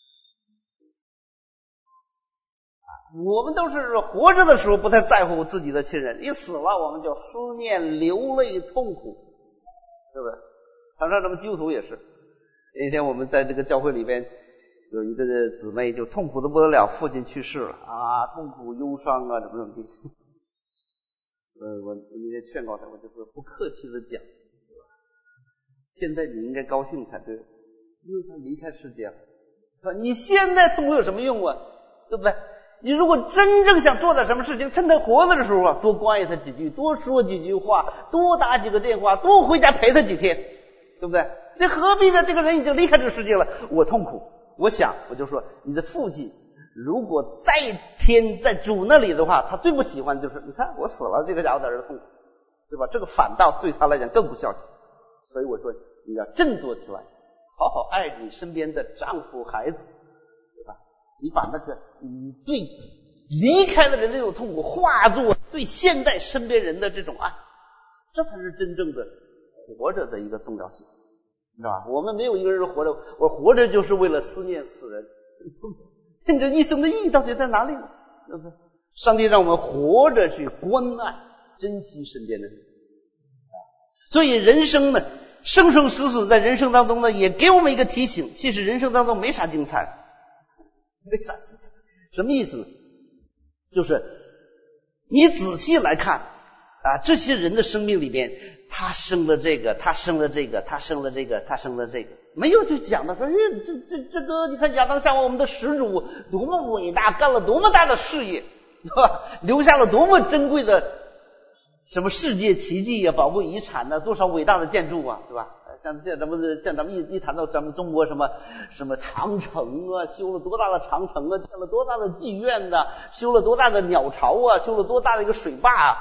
我们都是活着的时候不太在乎自己的亲人，一死了我们就思念、流泪、痛苦，对不对？常常咱们基督徒也是。那天我们在这个教会里边有一个姊妹就痛苦的不得了，父亲去世了啊，痛苦忧伤啊，怎么怎么地。呃，我那天劝告他，我就是不客气的讲，对吧？现在你应该高兴才对，因为他离开世界了，是吧？你现在痛苦有什么用啊？对不对？你如果真正想做点什么事情，趁他活着的时候啊，多关爱他几句，多说几句话，多打几个电话，多回家陪他几天，对不对？这何必呢？这个人已经离开这个世界了，我痛苦。我想，我就说，你的父亲如果在天在主那里的话，他最不喜欢就是，你看我死了，这个家伙在这痛苦，对吧？这个反倒对他来讲更不孝敬。所以我说，你要振作起来，好好爱你身边的丈夫、孩子，对吧？你把那个你对离开的人那种痛苦化作对现代身边人的这种爱，这才是真正的活着的一个重要性，知道吧？我们没有一个人活着，我活着就是为了思念死人，这一生的意义到底在哪里呢？对不对？上帝让我们活着去关爱、珍惜身边的人，所以人生呢，生生死死在人生当中呢，也给我们一个提醒，其实人生当中没啥精彩。没啥精彩，什么意思呢？就是你仔细来看啊，这些人的生命里边，他生了这个，他生了这个，他生了这个，他生了这个，没有去讲的说，哎，这这这个，你看亚当夏娃我们的始祖多么伟大，干了多么大的事业，对吧？留下了多么珍贵的什么世界奇迹啊，宝贵遗产呢、啊，多少伟大的建筑啊，对吧？像这咱们像咱们一一谈到咱们中国什么什么长城啊，修了多大的长城啊，建了多大的妓院呐、啊，修了多大的鸟巢啊，修了多大的一个水坝啊，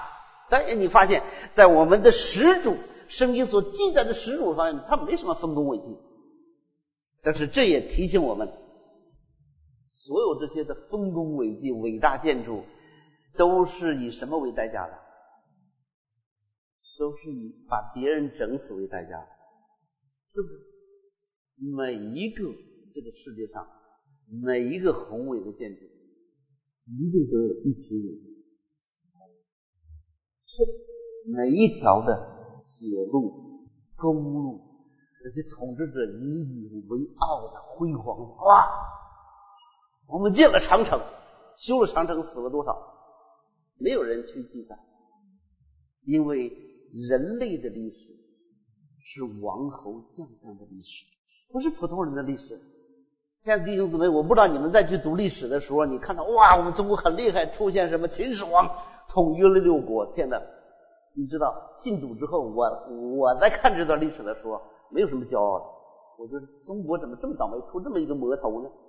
当然你发现在我们的始祖圣经所记载的始祖方面，他没什么丰功伟绩，但是这也提醒我们，所有这些的丰功伟绩、伟大建筑都是以什么为代价的？都是以把别人整死为代价的，是不是？每一个这个世界上每一个宏伟的建筑一定都有一群人死了，是每一条的铁路公路，这些统治者引以为傲的辉煌，哇！我们建了长城，修了长城，死了多少？没有人去计算，因为人类的历史是王侯将相的历史，不是普通人的历史。现在弟兄姊妹，我不知道你们再去读历史的时候，你看到哇，我们中国很厉害，出现什么秦始皇统一了六国，天哪！你知道信主之后，我我在看这段历史的时候，没有什么骄傲的。我觉得中国怎么这么倒霉，出这么一个魔头呢？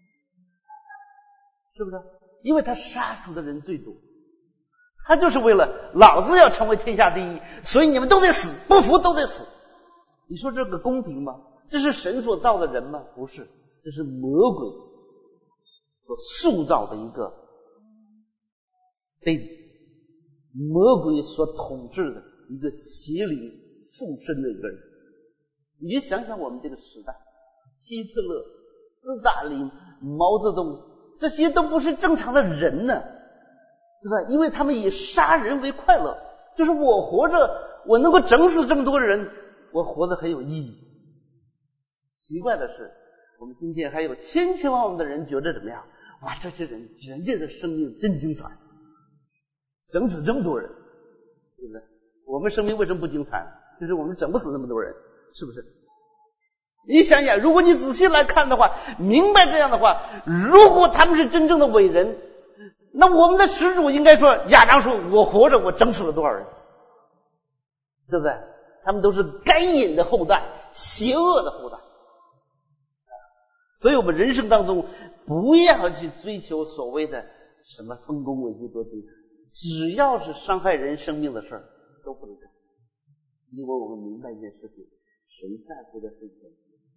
是不是？因为他杀死的人最多，他就是为了老子要成为天下第一，所以你们都得死，不服都得死。你说这个公平吗？这是神所造的人吗？不是，这是魔鬼所塑造的一个被魔鬼所统治的一个邪灵附身的一个人。你就想想我们这个时代，希特勒、斯大林、毛泽东，这些都不是正常的人呢，对吧？因为他们以杀人为快乐，就是我活着，我能够整死这么多人，我活得很有意义。奇怪的是，我们今天还有千千万万的人觉得怎么样？哇，这些人人家的生命真精彩，整死这么多人，对不对？我们生命为什么不精彩？就是我们整不死那么多人，是不是？你想想，如果你仔细来看的话，明白这样的话，如果他们是真正的伟人，那我们的始祖应该说，亚当说我活着我整死了多少人，对不对？他们都是该隐的后代，邪恶的后代。所以我们人生当中不要去追求所谓的什么丰功伟绩多精彩，只要是伤害人生命的事儿都不能干，因为我们明白一件事情，神在乎的是人。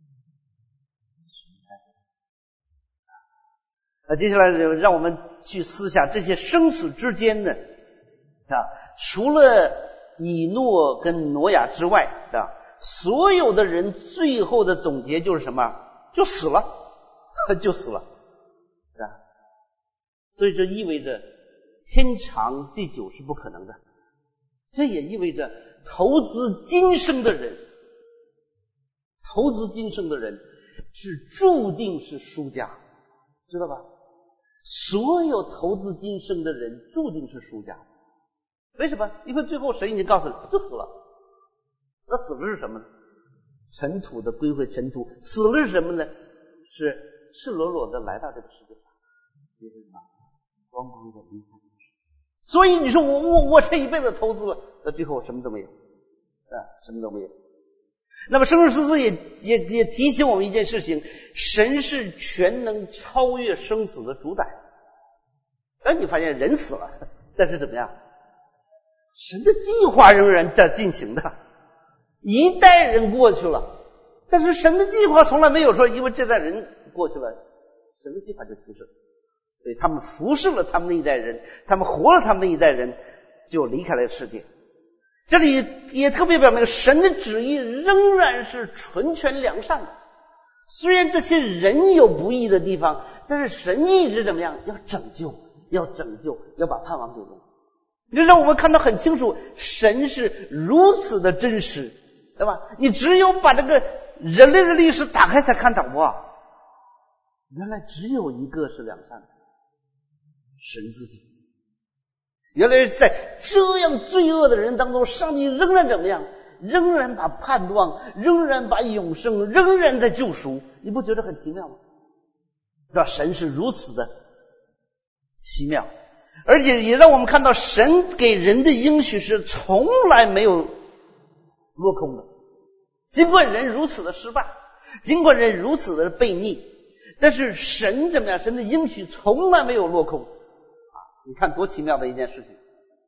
那接下来让我们去思想这些生死之间的啊，除了以诺跟挪亚之外啊，所有的人最后的总结就是什么？就死了，就死了，是吧？所以这意味着天长地久是不可能的，这也意味着投资今生的人，投资今生的人是注定是输家，知道吧？所有投资今生的人注定是输家。为什么？因为最后神已经告诉你，就死了。那死了是什么呢？尘土的归回尘土，死了是什么呢？是赤裸裸的来到这个世界上，这是什么？光光的离开。所以你说我我我这一辈子投资了，那最后什么都没有，啊，什么都没有。那么生生死死也也也提醒我们一件事情，神是全能超越生死的主宰。哎，你发现人死了，但是怎么样？神的计划仍然在进行的。一代人过去了，但是神的计划从来没有说因为这代人过去了，神的计划就停止了。所以他们服侍了他们那一代人，他们活了他们那一代人，就离开了世界。这里也特别表明神的旨意仍然是纯全良善的，虽然这些人有不义的地方，但是神一直怎么样？要拯救，要拯救，要把盼望给人。这让我们看到很清楚，神是如此的真实，对吧？你只有把这个人类的历史打开才看到，哇，原来只有一个是良善的，神自己。原来在这样罪恶的人当中，上帝仍然怎么样？仍然把盼望，仍然把永生，仍然在救赎。你不觉得很奇妙吗？是吧？神是如此的奇妙，而且也让我们看到神给人的应许是从来没有落空的。尽管人如此的失败，尽管人如此的悖逆，但是神怎么样？神的应许从来没有落空。你看多奇妙的一件事情，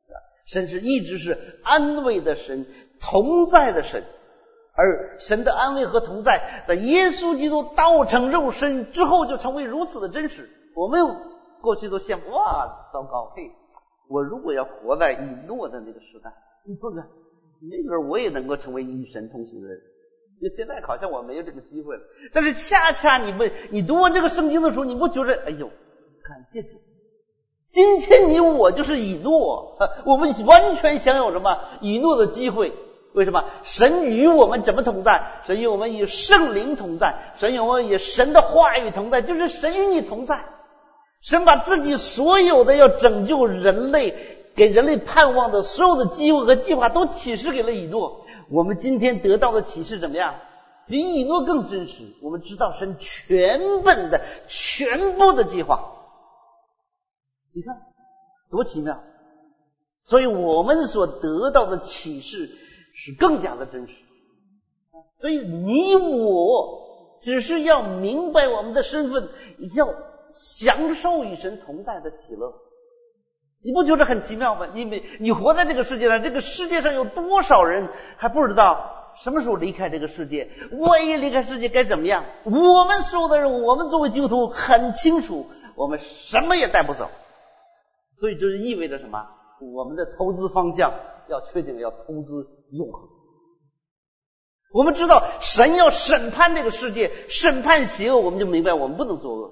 神是一直是安慰的神，同在的神。而神的安慰和同在在耶稣基督道成肉身之后就成为如此的真实。我们过去都羡慕，哇，糟糕，嘿，我如果要活在以诺的那个时代，你说呢？没准我也能够成为与神同行的人。就现在好像我没有这个机会了，但是恰恰你们你读完这个圣经的时候，你不觉得哎呦，感谢主，今天你我就是以诺，我们完全享有什么以诺的机会？为什么？神与我们怎么同在？神与我们以圣灵同在，神与我们以神的话语同在，就是神与你同在。神把自己所有的要拯救人类，给人类盼望的所有的机会和计划都启示给了以诺。我们今天得到的启示怎么样？比以诺更真实。我们知道神全本的全部的计划，你看多奇妙。所以我们所得到的启示是更加的真实。所以你我只是要明白我们的身份，要享受与神同在的喜乐。你不觉得很奇妙吗？因为你活在这个世界上，这个世界上有多少人还不知道什么时候离开这个世界，万一离开世界该怎么样？我们所有的人，我们作为基督徒很清楚，我们什么也带不走。所以这是意味着什么？我们的投资方向要确定，要投资永恒。我们知道神要审判这个世界，审判邪恶，我们就明白我们不能作恶。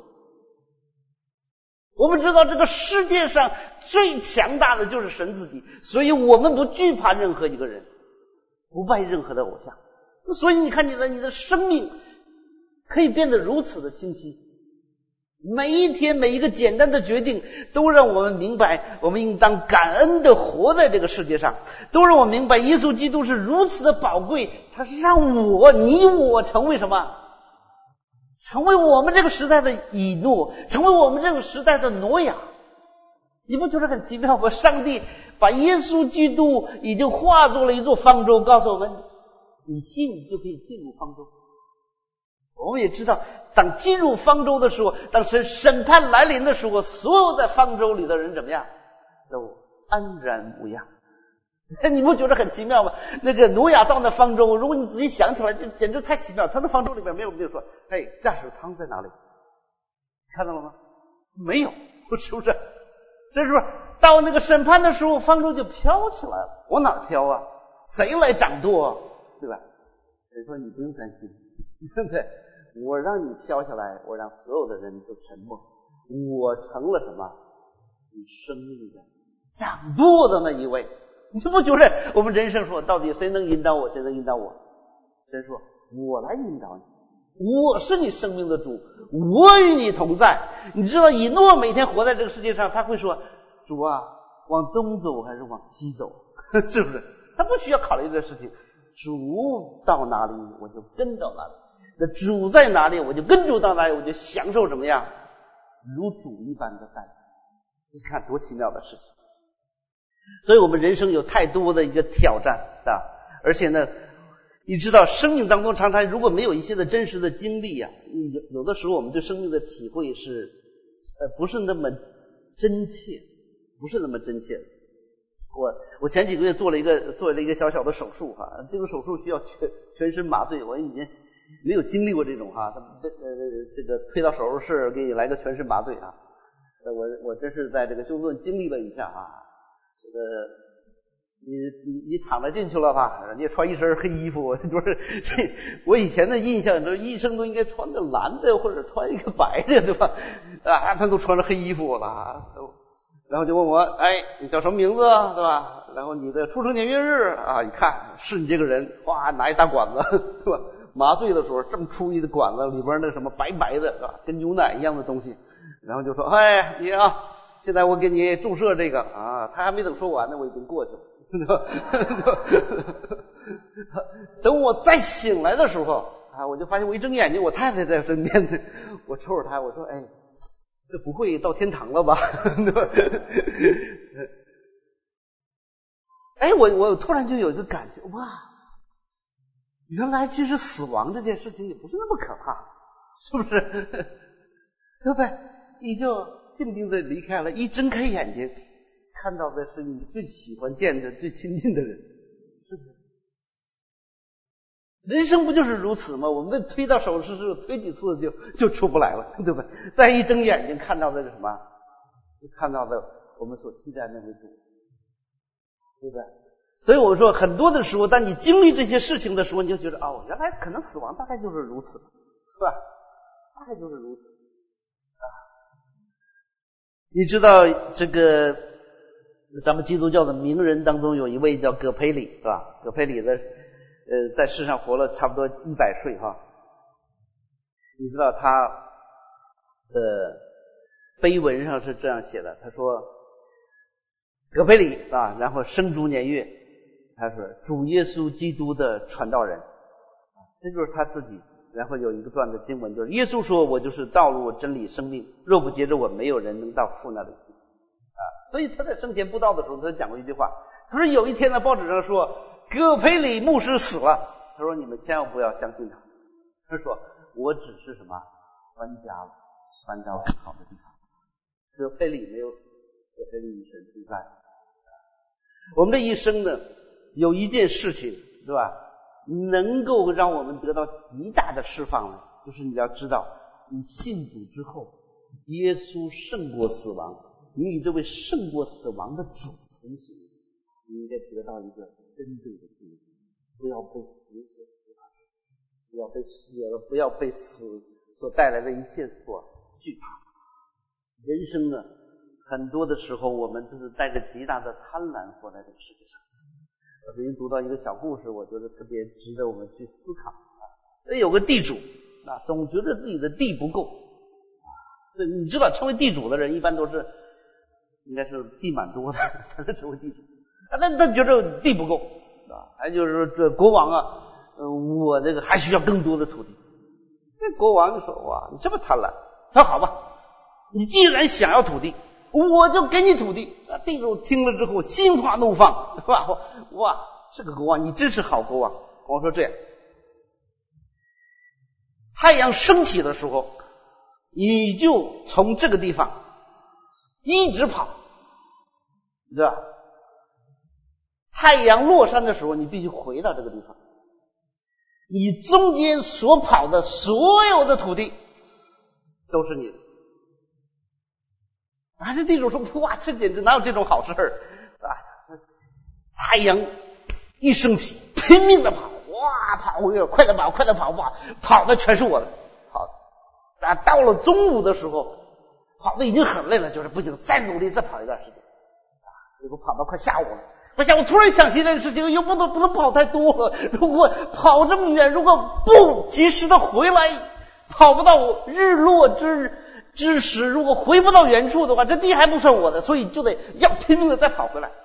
我们知道这个世界上最强大的就是神自己，所以我们不惧怕任何一个人，不拜任何的偶像。所以你看你的你的生命可以变得如此的清晰，每一天每一个简单的决定都让我们明白我们应当感恩的活在这个世界上，都让我明白耶稣基督是如此的宝贵，他是让我你我成为什么？成为我们这个时代的以诺，成为我们这个时代的挪亚。你不觉得很奇妙吗？上帝把耶稣基督已经化作了一座方舟，告诉我们你信就可以进入方舟。我们也知道当进入方舟的时候，当审审判来临的时候，所有在方舟里的人怎么样？都安然无恙。你不觉得很奇妙吗？那个挪亚造的方舟，如果你仔细想起来，就简直太奇妙。他的方舟里面没有没有说，哎，驾驶舱在哪里？看到了吗？没有，是不是？这是不是到那个审判的时候，方舟就飘起来了？往哪儿飘啊？谁来掌舵啊？对吧？谁说你不用担心，对不对？我让你飘下来，我让所有的人都沉默，我成了什么？你生命的掌舵的那一位。你不觉得我们人生说到底谁能引导我，谁能引导我？神说我来引导你，我是你生命的主，我与你同在。你知道以诺每天活在这个世界上，他会说主啊，往东走还是往西走？是不是？他不需要考虑这事情，主到哪里我就跟到哪里，那主在哪里我就跟主到哪里，我就享受什么样如主一般的待遇。你看多奇妙的事情。所以我们人生有太多的一个挑战啊，而且呢，你知道生命当中常常如果没有一些的真实的经历啊，有有的时候我们对生命的体会是呃不是那么真切，不是那么真切的。我我前几个月做了一个做了一个小小的手术哈、啊，这个手术需要全全身麻醉，我已经没有经历过这种哈、啊，这呃这个推到手术室给你来个全身麻醉啊，呃我我真是在这个休斯顿经历了一下啊。这个你你你躺着进去了吧？人家穿一身黑衣服，就是这我以前的印象，就是医生都应该穿个蓝的或者穿一个白的，对吧？啊，他都穿着黑衣服了，然后就问我，哎，你叫什么名字啊，对吧？然后你的出生年月日啊，一看是你这个人，哗，拿一大管子，对吧？麻醉的时候这么粗一的管子，里边那什么白白的，是吧？跟牛奶一样的东西，然后就说，哎，你啊。现在我给你注射这个啊，他还没等说完呢，我已经过去了。等我再醒来的时候啊，我就发现我一睁眼睛，我太太在身边呢。我瞅瞅她，我说：“哎，这不会到天堂了吧？”哎，我我突然就有一个感觉，哇，原来其实死亡这件事情也不是那么可怕，是不是？对不对？你就静静的离开了，一睁开眼睛看到的是你最喜欢见的、最亲近的人，是不是？人生不就是如此吗？我们被推到手术室，推几次就就出不来了，对吧？再一睁眼睛看到的是什么？就看到的我们所期待那位主，对不对？所以我说，很多的时候，当你经历这些事情的时候，你就觉得哦，原来可能死亡大概就是如此，是吧？大概就是如此啊。你知道这个咱们基督教的名人当中有一位叫葛培理，是吧？葛培理的呃在世上活了差不多一百岁哈。你知道他的碑文上是这样写的，他说葛培理啊，然后生卒年月，他说主耶稣基督的传道人，这就是他自己。然后有一个段的经文，就是耶稣说我就是道路真理生命，若不接着我没有人能到父那里去啊。所以他在生前布道的时候他讲过一句话，他说有一天在报纸上说葛培理牧师死了，他说你们千万不要相信他，他说我只是什么搬家了，搬到更好的地方。葛培理没有死，葛培理与神同在。我们的一生呢，有一件事情，对吧，能够让我们得到极大的释放呢，就是你要知道，你信主之后，耶稣胜过死亡，你与这位胜过死亡的主同行，你应该得到一个真正的自由，不要被死所辖制，不要被死，不要被死所带来的一切所惧怕。人生呢，很多的时候我们就是带着极大的贪婪活在这个世界上。我最近读到一个小故事，我觉得特别值得我们去思考啊。有个地主啊，总觉得自己的地不够啊。所以你知道，成为地主的人一般都是应该是地蛮多的才能成为地主啊。但他觉得地不够啊，还就是说这国王啊，呃，我这个还需要更多的土地。这国王就说：“哇，你这么贪婪，那好吧，你既然想要土地，我就给你土地。”啊，地主听了之后心花怒放，是吧？哇，这个国王你真是好国王。我说这样，太阳升起的时候，你就从这个地方一直跑，对吧？太阳落山的时候，你必须回到这个地方。你中间所跑的所有的土地都是你的。啊，这地主说：“哇，这简直哪有这种好事儿啊！”太阳一升起，拼命的跑，哇，跑快点跑，快点跑吧，跑的全是我的。好，啊，到了中午的时候，跑的已经很累了，就是不行，再努力，再跑一段时间。啊，结果跑到快下午了，快下午突然想起一件事情，又不能不能跑太多了。如果跑这么远，如果不及时的回来，跑不到日落之之时，如果回不到原处的话，这地还不算我的，所以就得要拼命的再跑回来。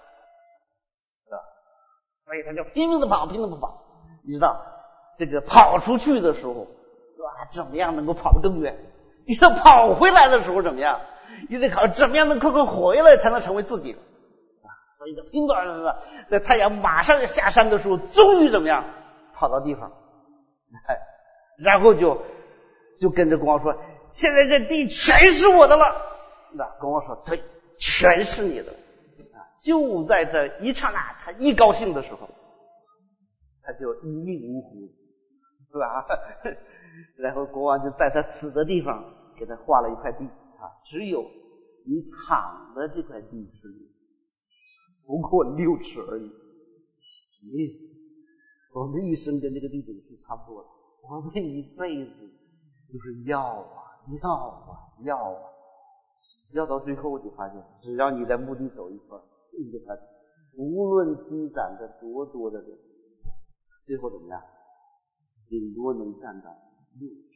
所以他就拼命的跑，拼命的跑。你知道这个跑出去的时候，对吧？怎么样能够跑得更远？你知道跑回来的时候怎么样？你得考怎么样能快快回来才能成为自己的啊！所以就拼命的，在太阳马上要下山的时候，终于怎么样跑到地方，哎，然后就就跟着国王说：“现在这地全是我的了。”那国王说：“对，全是你的。”就在这一刹那，他一高兴的时候，他就一命呜呼，是吧？然后国王就在他死的地方给他划了一块地啊，只有你躺的这块地是不过六尺而已。什么意思？我们一生跟这个地主是差不多的，我们一辈子就是要啊要啊要啊，要到最后就发现，只要你在墓地走一圈，你就发现，无论积攒着多多的人，最后怎么样？顶多能占到六十。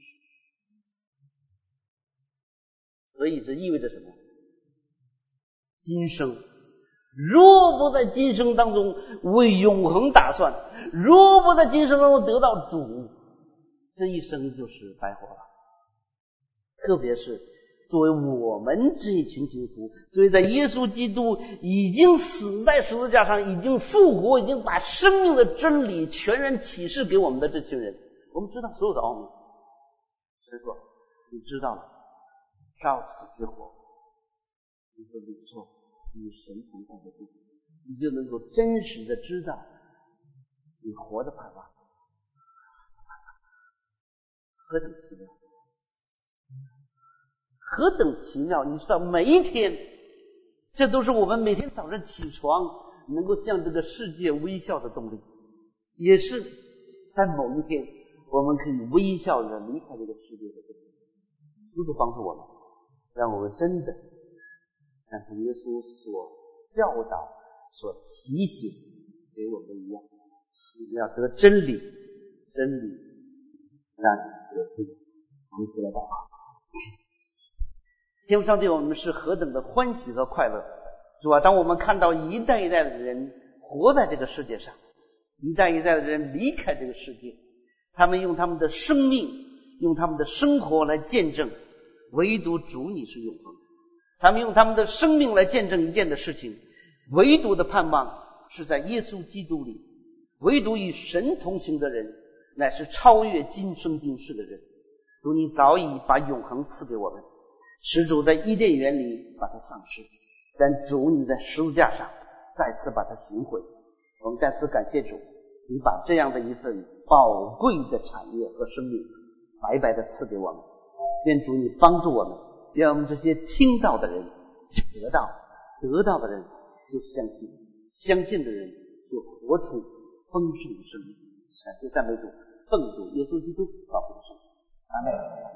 所以这意味着什么？今生若不在今生当中为永恒打算，若不在今生当中得到主，这一生就是白活了。特别是作为我们这一群基督徒，所以在耶稣基督已经死在十字架上，已经复活，已经把生命的真理全然启示给我们的这群人，我们知道所有的奥秘。所以说你知道了，照此之活，你就领受与神同在的地，你就能够真实的知道你活的盼望，死的盼望，何等奇妙！何等奇妙！你知道，每一天，这都是我们每天早上起床能够向这个世界微笑的动力，也是在某一天我们可以微笑着离开这个世界的动力。主都帮助我们，让我们真的像是耶稣所教导、所提醒给我们一样，你们要得真理，真理让你得自由。我们一起来祷告。天父上帝，我们是何等的欢喜和快乐，是吧？当我们看到一代一代的人活在这个世界上，一代一代的人离开这个世界，他们用他们的生命，用他们的生活来见证，唯独主你是永恒。他们用他们的生命来见证一件的事情，唯独的盼望是在耶稣基督里，唯独与神同行的人乃是超越今生今世的人。主你早已把永恒赐给我们，使主在伊甸园里把它丧失，但主你在十字架上再次把它寻回。我们再次感谢主，你把这样的一份宝贵的产业和生命白白的赐给我们。愿主你帮助我们，愿我们这些听到的人得到，得到的人就相信，相信的人就活出丰盛的生命。感谢赞美主，奉主耶稣基督宝贵的圣名，阿们。